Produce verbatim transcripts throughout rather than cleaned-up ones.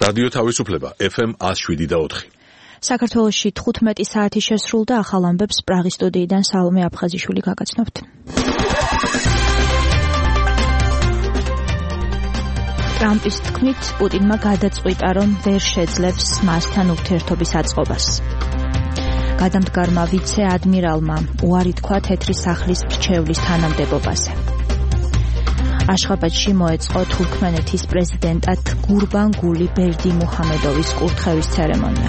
რადიო თავისუფლება ეფ ემ one oh seven და four. საქართველოში თხუთმეტი საათი შესრულდა, ახალ ამბებს პრაღის სტუდიიდან სალომე აფხაზიშვილი გაგაცნობთ. ტრამპის თქმით, პუტინმა გადაწყვიტა, რომ ვერ შეძლებს მასთან ურთიერთობის აწყობას. გადამდგარმა ვიცე-ადმირალმა უარი თქვა თეთრი სახლის მრჩევლის თანამდებობაზე. აშხაბადში მოეწყო თურქმენეთის პრეზიდენტად გურბანგული ბერდიმუჰამედოვის კურთხევის ცერემონია.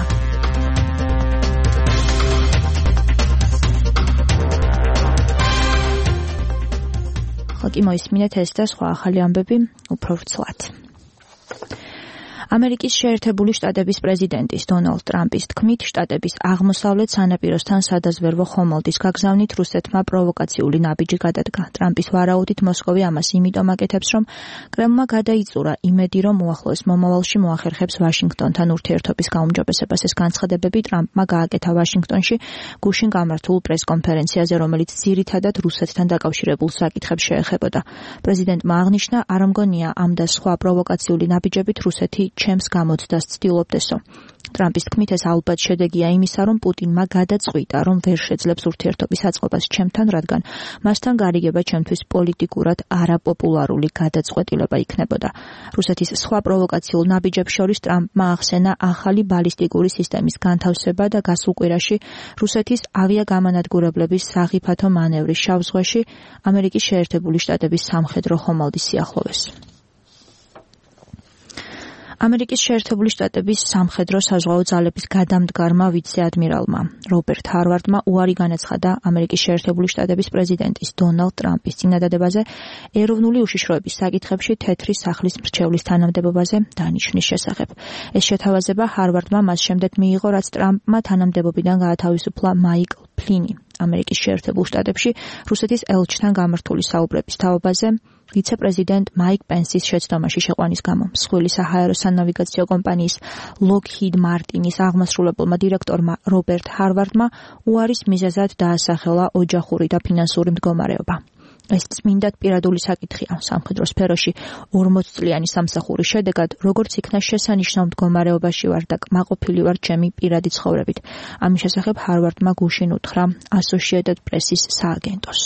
ხალხი მოისმინეთ ეს და სხვა ახალი ამბები უფრო ვრცლად. ამერიკის შეერთებული შტატების პრეზიდენტის დონალდ ტრამპის თქმით, შტატების აღმოსავლეთ სანაპიროსთან სადაზვერვო ხომალდის გაგზავნით რუსეთმა პროვოკაციული ნაბიჯი გადადგა. ტრამპის ვარაუდით მოსკოვი ამას იმიტომ აკეთებს, რომ კრემლმა გადაიწურა იმედი, რომ უახლოეს მომავალში მოახერხებს ვაშინგტონთან ურთიერთობის გაუმჯობესებას. ეს განცხადებები ტრამპმა გააკეთა ვაშინგტონში გუშინ გამართულ პრესკონფერენციაზე, რომელიც ძირითადად რუსეთთან დაკავშირებულ საკითხებს შეეხებოდა. პრეზიდენტმა აღნიშნა, არ მგონია ამ და სხვა პროვოკაციული ნაბიჯებით რუსეთი ჩემს გამოცდას ცდილობდესო. ტრამპის თქმით, ეს ალბათ შედეგია იმისა, რომ პუტინმა გადაწყვიტა, რომ ვერ შეძლებს ურთიერთობის აწყობას ჩემთან, რადგან მასთან გარიგება ჩემთვის პოლიტიკურად არაპოპულარული გადაწყვეტილება იქნებოდა. რუსეთის სხვა პროვოკაციულ ნაბიჯებს შორის ტრამპმა ახსენა ახალი ბალისტიკური სისტემის განთავსება და გასულ კვირაში რუსეთის ავიაგამანადგურებლების საფრთხო მანევრი შავ ზღვაში ამერიკის შეერთებული შტატების სამხედრო ხომალდის სიახლოვეს. ამერიკის შეერთებული შტატების სამხედრო საზღვაო ძალების გადამდგარმა ვიცე-ადმირალმა რობერტ ჰარვარდმა უარი განაცხადა ამერიკის შეერთებული შტატების პრეზიდენტის დონალდ ტრამპის წინადადებაზე ეროვნული უშიშროების საკითხებში თეთრი სახლის მრჩევლის თანამდებობაზე დანიშვნის შესახებ. ეს შეთავაზება ჰარვარდმა მას შემდეგ მიიღო, რაც ტრამპმა თანამდებობიდან გაათავისუფლა მაიკლ ფლინი ამერიკის შეერთებულ შტატებში რუსეთის ელჩთან გამართული საუბრების თაობაზე ვიცე-პრეზიდენტ მაიკ პენსის შეცდომაში შეყვანის გამო. მსხვილი საჰაერო სანავიგაციო კომპანიის ლოკჰიდ მარტინის აღმასრულებელმა დირექტორმა რობერტ ჰარვარდმა უარის მიზეზად დაასახელა ოჯახური და ფინანსური მდგომარეობა. ეს წმინდად პირადული საკითხია სამხედრო სფეროში ორმოც წლიანი სამსახურის შედეგად, როგორც იქნა შესანიშნავ მდგომარეობაში ვარ და კმაყოფილი ვარ ჩემი პირადი ცხოვრებით. ამის შესახებ ჰარვარდმა გუშინ უთხრა ასოციეიტედ პრესის სააგენტოს.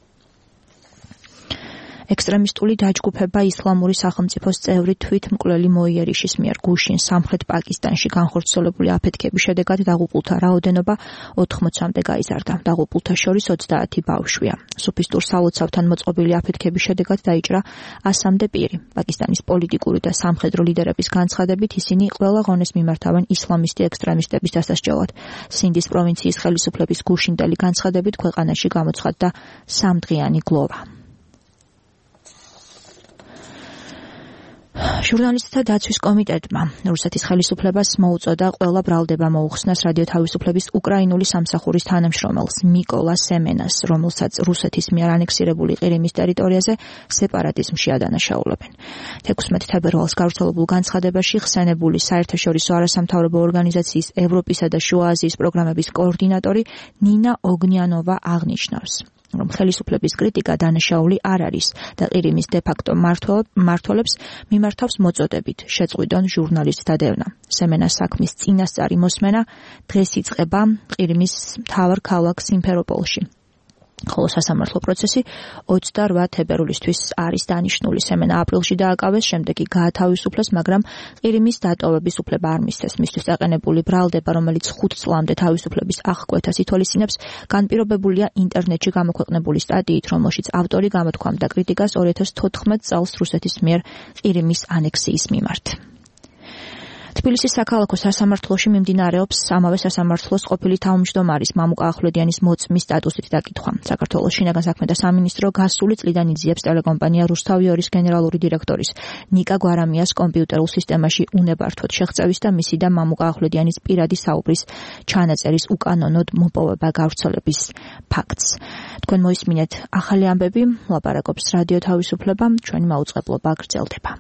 ექსტრემისტული დაჯგუფება ისლამური სახელმწიფოს წევრი თვითმკვლელი მოიერიშის მიერ გუშინ სამხრეთ პაკისტანში განხორციელებული აფეთქების შედეგად დაღუპულთა რაოდენობა ოთხმოცამდე გაიზარდა. დაღუპულთა შორის ოცდაათი ბავშვია. სუფისტურ სალოცავთან მოწყობილი აფეთქების შედეგად დაიჭრა ასამდე პირი. პაკისტანის პოლიტიკური და სამხედრო ლიდერების განცხადებით ისინი ყველა ღონეს მიმართავენ ისლამისტი ექსტრემისტების დასასჯელად. სინდის პროვინციის ხელისუფლების გუშინდელი განცხადებით ქვეყანაში გამოცხადდა სამდღიანი გლოვა. ჟურნალისტთა დაცვის კომიტეტმა რუსეთის ხელისუფლებას მოუწოდა ყველა ბრალდება მოუხსნას რადიო თავისუფლების უკრაინული სამსახურის თანამშრომელს მიკოლა სემენას, რომელსაც რუსეთის მიერ ანექსირებული ყირიმის ტერიტორიაზე სეპარატიზმში ადანაშაულებენ. თექვსმეტ თებერვალს გავრცელებულ განცხადებაში ხსენებული საერთაშორისო არასამთავრობო ორგანიზაციის ევროპისა და შუა აზიის პროგრამების კოორდინატორი ნინა ოგნიანოვა აღნიშნავს, რომ ხელისუფლების კრიტიკა დანაშაული არ არის და ყირიმის დე-ფაქტო მმართველებს მიმართავს მოწოდებით, შეწყვიტონ ჟურნალისტთა დევნა. სემენას საქმის წინასწარი მოსმენა დღეს იწყება ყირიმის მთავარ ქალაქ სიმფეროპოლში. ხოლო სასამართლო პროცესი ოცდარვა თებერვლისთვის არის დანიშნული. სემენა აპრილში დააკავეს, შემდეგ კი გაათავისუფლეს, მაგრამ ყირიმის დატოვების უფლება არ მისცეს. მისთვის დაყენებული ბრალდება, რომელიც ხუთ წლამდე თავისუფლების აღკვეთას ითვალისწინებს, განპირობებულია ინტერნეტში გამოქვეყნებული სტატიით, რომელშიც ავტორი გამოთქვამდა კრიტიკას ორი ათას თოთხმეტ წელს რუსეთის მიერ ყირიმის ანექსიის მიმართ. თბილისის საქალაქო სასამართლოში მიმდინარეობს ამავე სასამართლოს ყოფილი თავმჯდომარის მამუკა ახვლედიანის მოწმის სტატუსით დაკითხვა. საქართველოს შინაგან საქმეთა სამინისტრო გასული წლიდან იძიებს ტელეკომპანია რუსთავი ორის გენერალური დირექტორის ნიკა გვარამიას კომპიუტერულ სისტემაში უნებართვოდ შეღწევის და მისი და მამუკა ახვლედიანის პირადი საუბრის ჩანაწერის უკანონოდ მოპოვება გავრცელების ფაქტს. თქვენ მოისმინეთ ახალი ამბები, ლაპარაკობს რადიო თავისუფლება, ჩვენი მაუწყებლობა გრძელდება.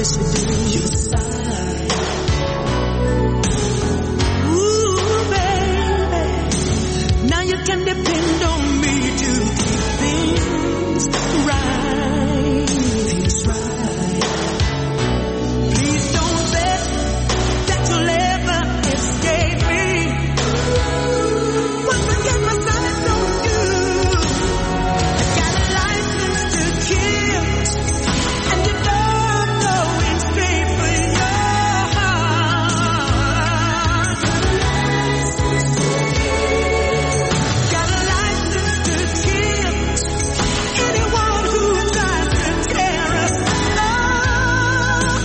Yes, you do. You sigh. Ooh, baby. Now you can depend on me to keep things right. Things right. Please don't bet that you'll ever escape me. Once I get my sights on you, I got a license to kill, and you know I'm going straight for your heart. Got a license to kill anyone who tries to tear us apart.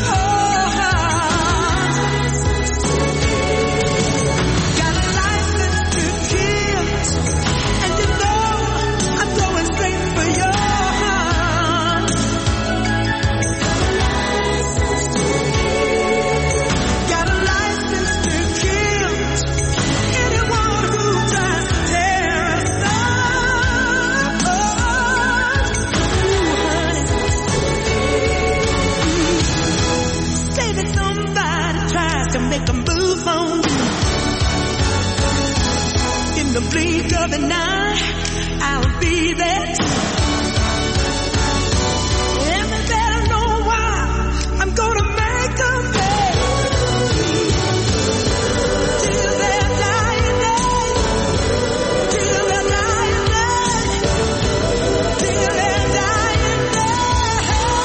Got a license to kill, and you know I'm going straight for your heart. Got a license to kill anyone who tries to tear us apart. Say that somebody tries to make a move on you. In the blink of an eye, I'll be there. And they better know why I'm gonna make them pay. Till their dying day. Till their dying day. Till their dying day.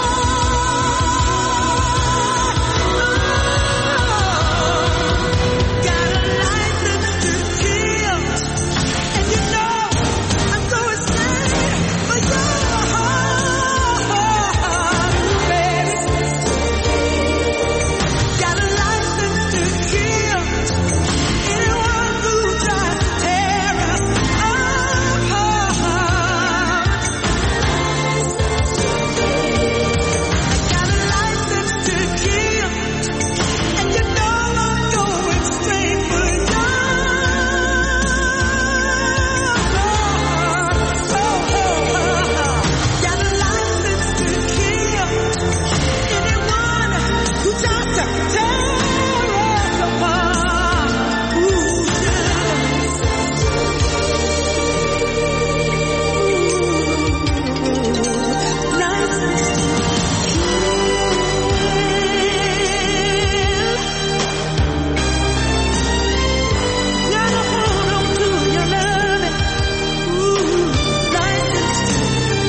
Got a license to kill, and you know I'm going straight for your heart, baby. Got a license to kill anyone who tries to tear us apart. Got a license to kill, and you know I'm going straight for your heart. Got a license to kill anyone who tries to tear us apart. Ooh, license to kill. Gotta hold on to your loving. Ooh, license to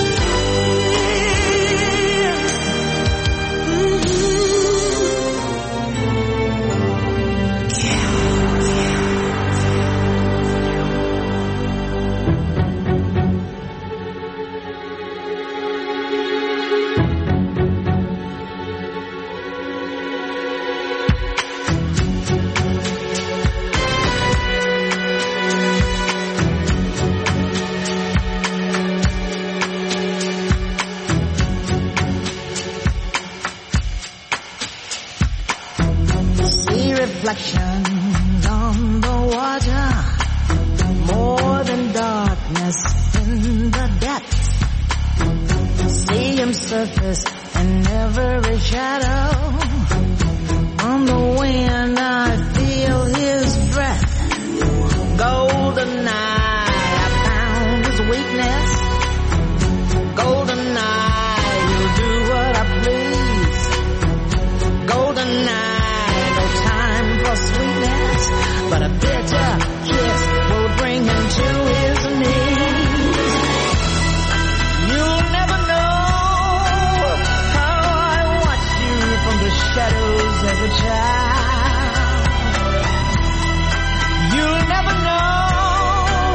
See reflections on the water, more than darkness in the depths. See him surface in every shadow. On the wind I feel his breath. Golden eye, I found his weakness. Golden eye, he'll do what I please. Golden eye, no time for sweetness, but a bitter kiss will bring him to his knees. You'll never know how I watched you from the shadows as a child. You'll never know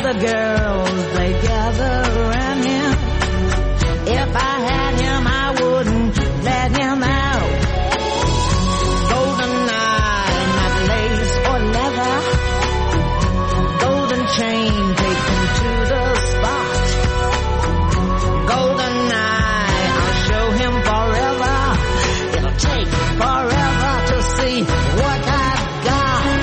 other girls, they gather around him. If I had him, I wouldn't let him out. Golden eye, not lace or leather. Golden chain, take him to the spot. Golden eye, I'll show him forever. It'll take forever to see what I've got.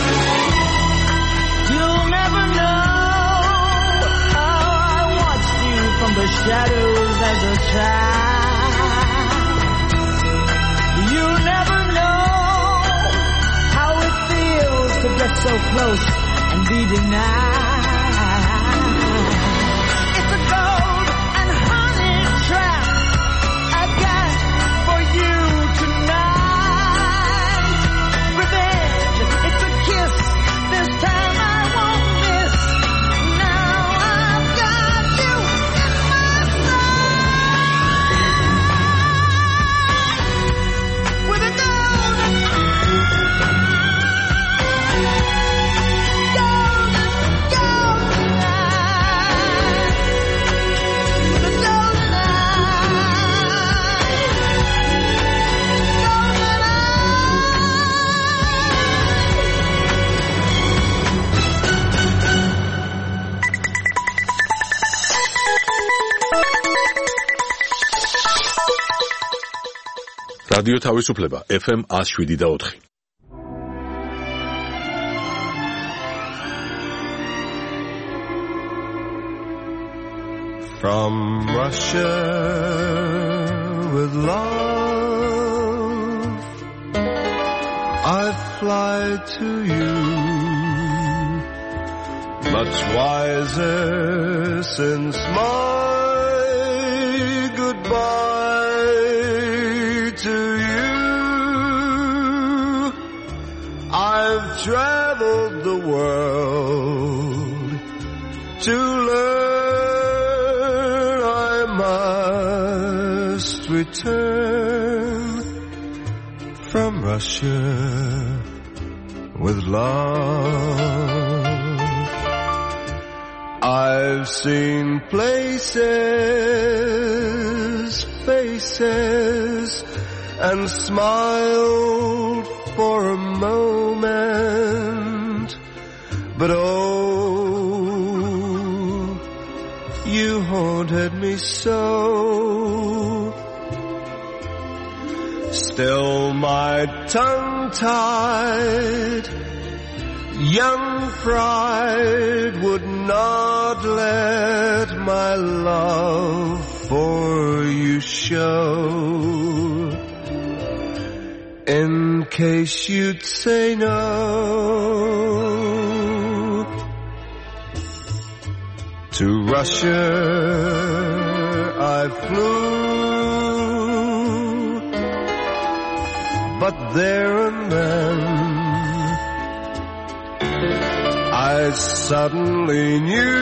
You'll never know how I watched you from the shadows as a child. You'll never know how it feels to get so close and be denied. It's a gold and honey trap I've got for you tonight. Revenge, it's a kiss. This time I won't miss. Now I've got you in my sight. With a golden რადიო თავისუფლება ეფ ემ one oh seven და four. From Russia with love, I fly to you, much wiser since my goodbye to you. I've traveled the world to learn I must return from Russia with love. I've seen places, faces, and smiled for a moment, but oh, you haunted me so. Still my tongue-tied young pride would not let my love for you show. In case you'd say no, to Russia I flew, but there and then I suddenly knew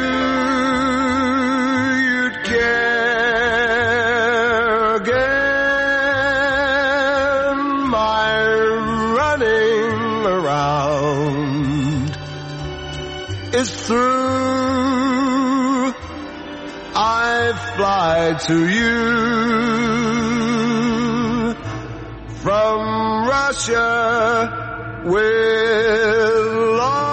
you'd care again. My running around is through. I fly to you from Russia with love.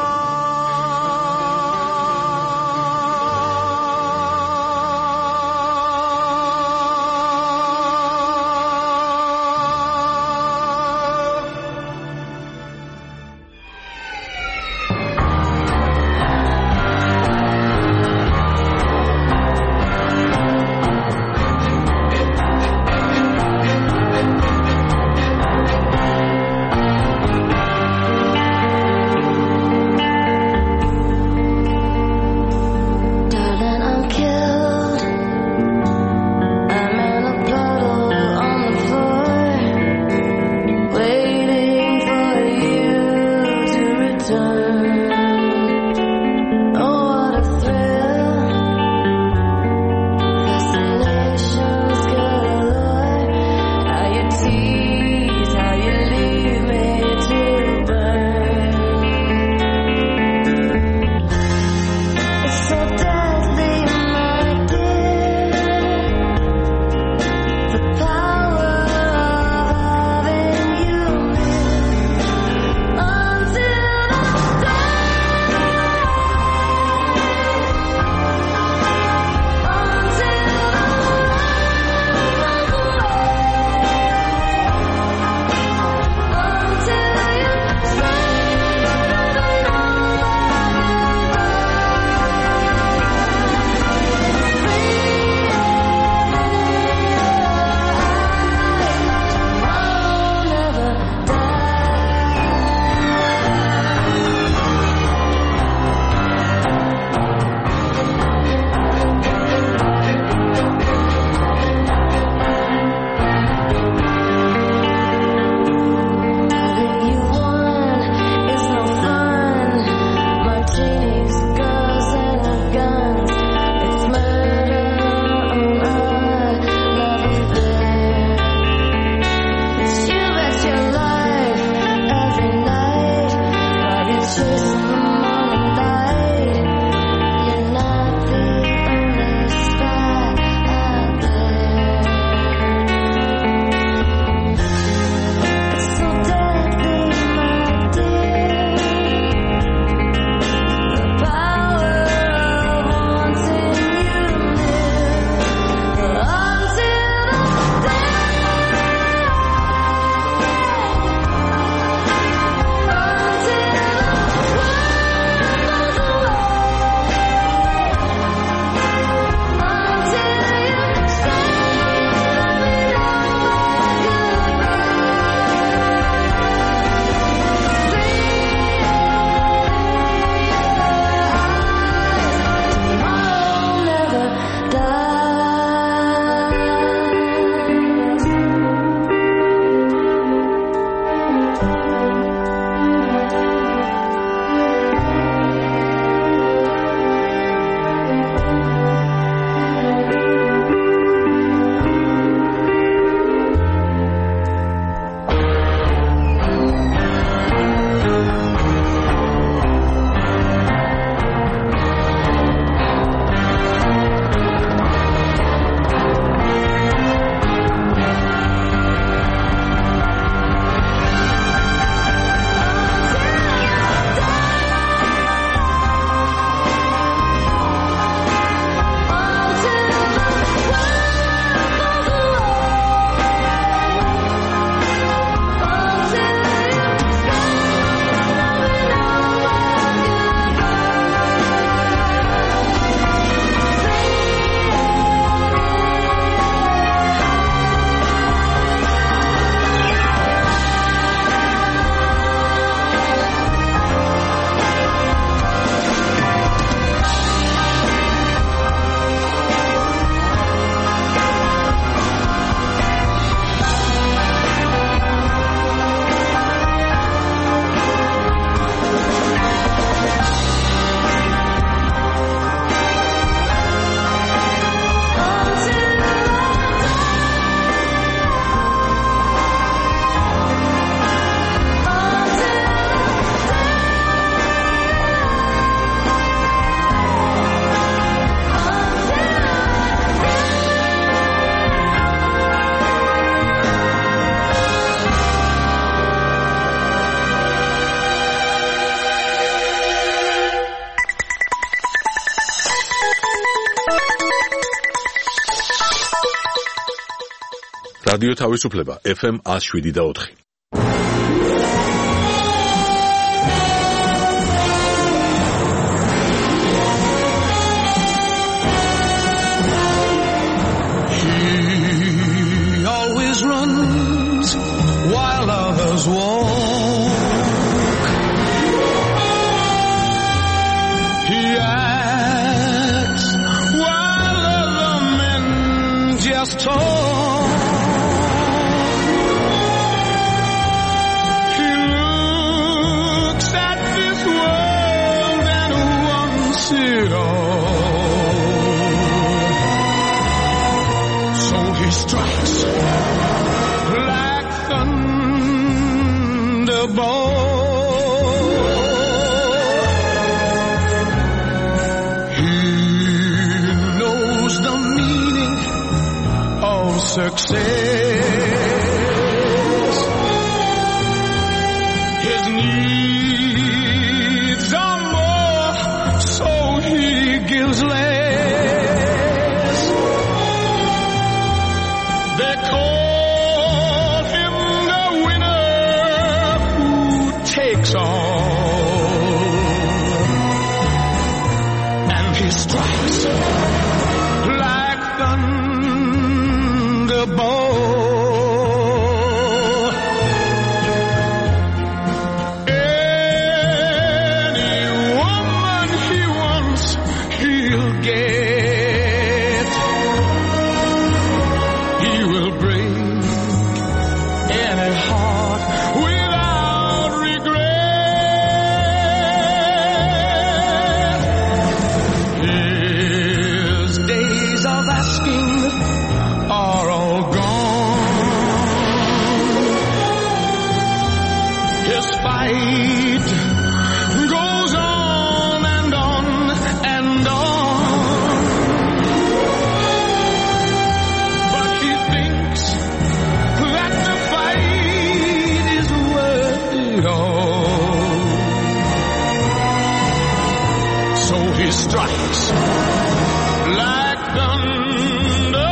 რადიო თავისუფლება ეფ ემ one oh seven და four. He always runs while others walk. He acts while other men just talk. He looks at this world and wants it all. So he strikes like thunderbolt. He knows the meaning of success. His needs are more, so he gives less. They call him the winner who takes all. And he strikes like thunderbolt. Any woman he wants, he'll get. He will break any heart without regret. His days of asking are all gone. His fight goes on and on and on. But he thinks that the fight is worth it all. So he strikes like thunder.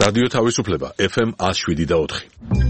რადიო თავისუფლება ეფ ემ one oh seven და four.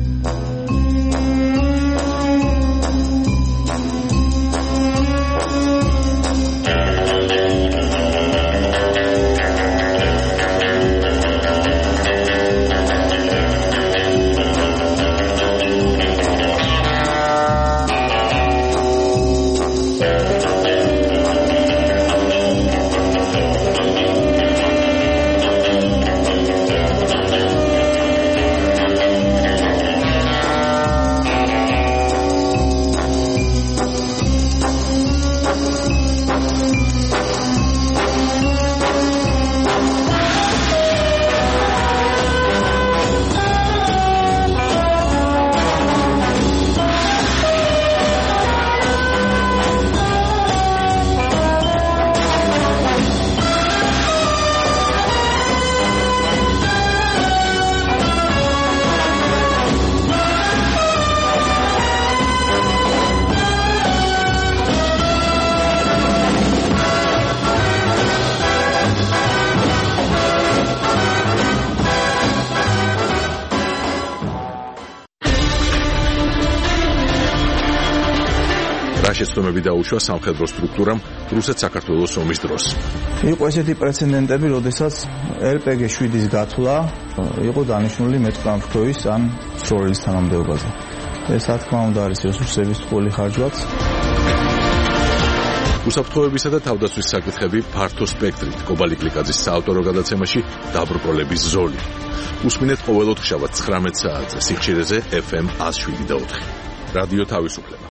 შეცდომები დაუშვა სამხედრო სტრუქტურამ რუსეთ-საქართველოს ომის დროს. იყო ესეთი პრეცედენტები, როდესაც ელ პე გი seven-ის გათვლა იყო დანიშნული მეტყამფრთოვის ან სროლის თანამდებობაზე. ეს რა თქმა უნდა არის რესურსების ტყუილი ხარჯვაც. უსაფრთხოებისა და თავდაცვის საკითხები ფართო სპექტრით კობალი გლიკაძის საავტორო გადაცემაში დაბრკოლების ზოლი. უსმინეთ ყოველ ოთხშაბათს ცხრამეტ საათზე სიხშირეზე ეფ ემ one oh seven და four. რადიო თავისუფლება.